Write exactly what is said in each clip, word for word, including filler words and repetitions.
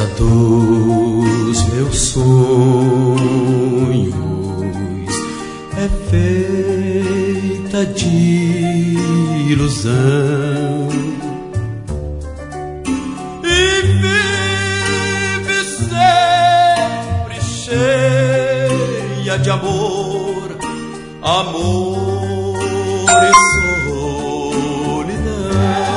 dos meus sonhos é feita de ilusão e vive sempre cheia de amor, amor e solidão.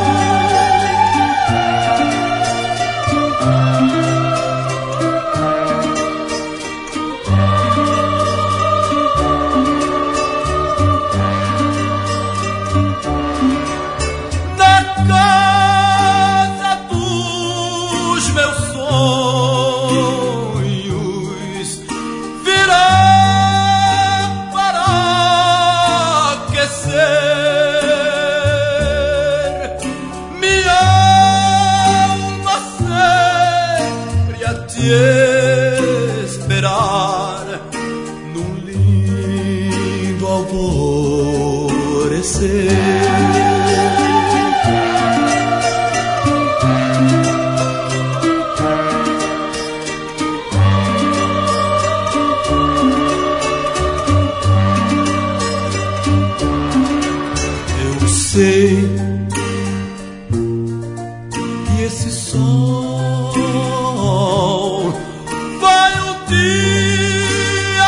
Da casa dos meus sonhos virá para aquecer minha alma sempre a te esperar num lindo alvorecer. Sei que esse sol vai um dia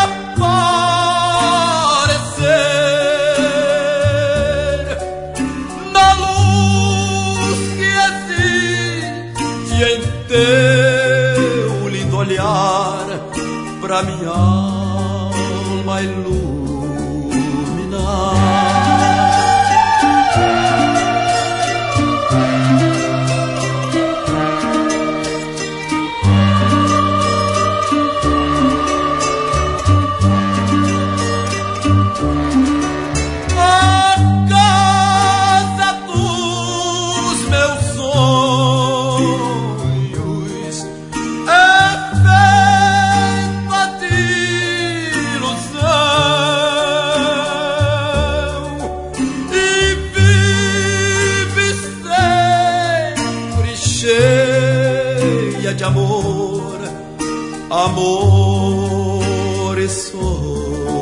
aparecer na luz que existe em teu lindo olhar pra minha alma iluminar. Cheia de amor, amor e sol.